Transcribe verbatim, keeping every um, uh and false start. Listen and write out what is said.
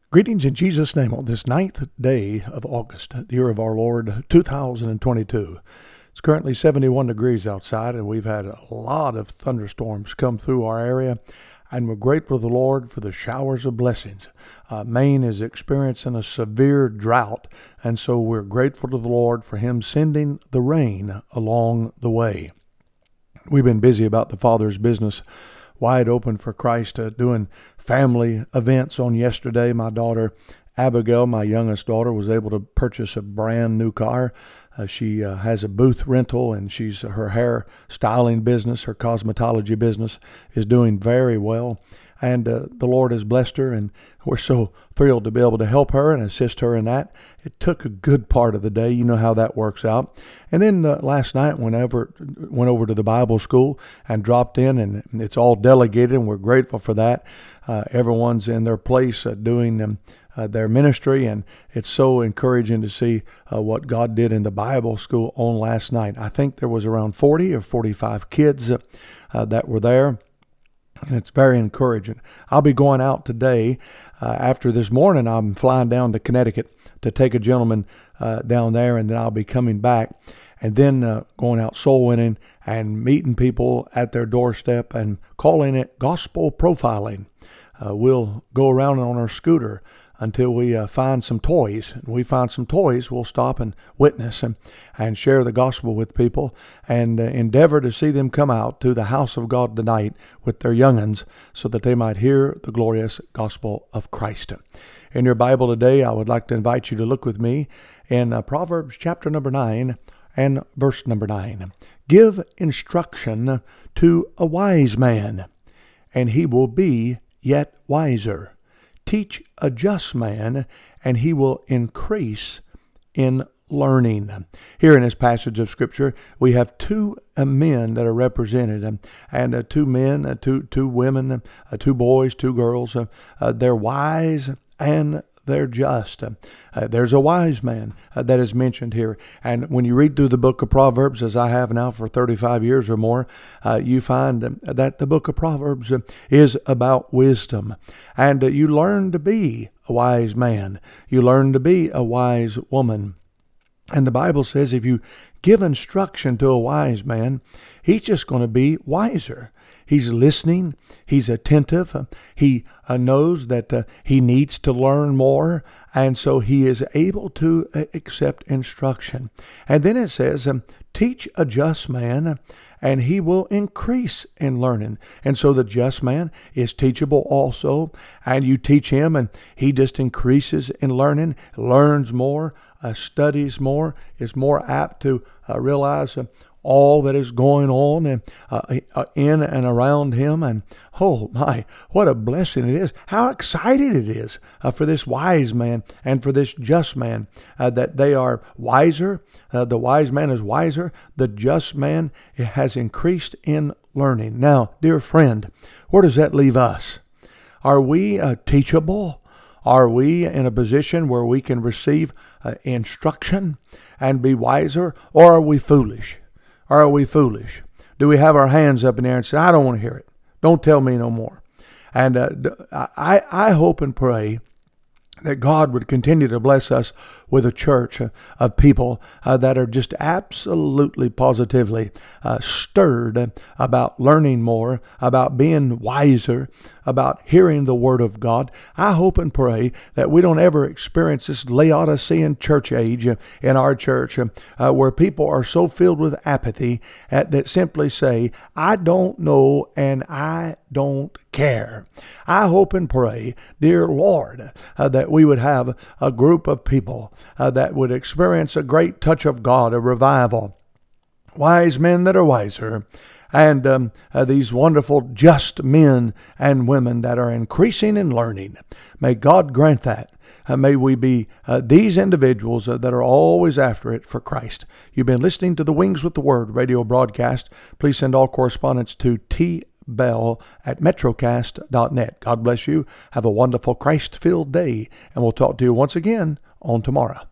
Greetings in Jesus' name on this ninth day of August, the year of our Lord, two thousand twenty-two. It's currently seventy-one degrees outside, and we've had a lot of thunderstorms come through our area, and we're grateful to the Lord for the showers of blessings. Uh, Maine is experiencing a severe drought, and so we're grateful to the Lord for Him sending the rain along the way. We've been busy about the Father's business, wide open for Christ, uh, doing family events on yesterday. My daughter Abigail, my youngest daughter, was able to purchase a brand new car. Uh, she uh, has a booth rental, and she's uh, her hair styling business, her cosmetology business is doing very well. And uh, the Lord has blessed her, and we're so thrilled to be able to help her and assist her in that. It took a good part of the day. You know how that works out. And then uh, last night, whenever went over to the Bible school and dropped in, and it's all delegated, and we're grateful for that. Uh, everyone's in their place uh, doing um, uh, their ministry, and it's so encouraging to see uh, what God did in the Bible school on last night. I think there was around forty or forty-five kids uh, uh, that were there. And it's very encouraging. I'll be going out today. Uh, after this morning, I'm flying down to Connecticut to take a gentleman uh, down there, and then I'll be coming back. And then uh, going out soul winning and meeting people at their doorstep and calling it gospel profiling. Uh, we'll go around on our scooter until we uh, find some toys. And we find some toys, we'll stop and witness and, and share the gospel with people and uh, endeavor to see them come out to the house of God tonight with their young'uns so that they might hear the glorious gospel of Christ. In your Bible today, I would like to invite you to look with me in uh, Proverbs chapter number nine and verse number nine. Give instruction to a wise man, and he will be yet wiser. Teach a just man, and he will increase in learning. Here in this passage of Scripture, we have two uh, men that are represented, um, and uh, two men, uh, two two women, uh, two boys, two girls. Uh, uh, they're wise and they're just. Uh, uh, there's a wise man uh, that is mentioned here. And when you read through the book of Proverbs, as I have now for thirty-five years or more, uh, you find um, that the book of Proverbs uh, is about wisdom. And uh, you learn to be a wise man. You learn to be a wise woman. And the Bible says if you give instruction to a wise man, he's just going to be wiser. He's listening. He's attentive. Uh, he uh, knows that uh, he needs to learn more, and so he is able to uh, accept instruction. And then it says, um, teach a just man, and he will increase in learning. And so the just man is teachable also, and you teach him, and he just increases in learning, learns more, uh, studies more, is more apt to uh, realize uh, all that is going on and, uh, in and around him. And oh my, what a blessing it is. How excited it is uh, for this wise man and for this just man uh, that they are wiser. Uh, the wise man is wiser. The just man has increased in learning. Now, dear friend, where does that leave us? Are we uh, teachable? Are we in a position where we can receive uh, instruction and be wiser? Or are we foolish? Or are we foolish? Do we have our hands up in the air and say, I don't want to hear it. Don't tell me no more. And uh, I, I hope and pray that God would continue to bless us with a church of people uh, that are just absolutely positively uh, stirred about learning more, about being wiser, about hearing the Word of God. I hope and pray that we don't ever experience this Laodicean church age in our church uh, where people are so filled with apathy uh, that simply say, I don't know and I don't care. I hope and pray, dear Lord, uh, that we would have a group of people uh, that would experience a great touch of God, a revival, wise men that are wiser, and um, uh, these wonderful just men and women that are increasing in learning. May God grant that. Uh, may we be uh, these individuals uh, that are always after it for Christ. You've been listening to the Wings with the Word radio broadcast. Please send all correspondence to T. Bell at metrocast dot net. God bless you. Have a wonderful Christ-filled day, and we'll talk to you once again on tomorrow.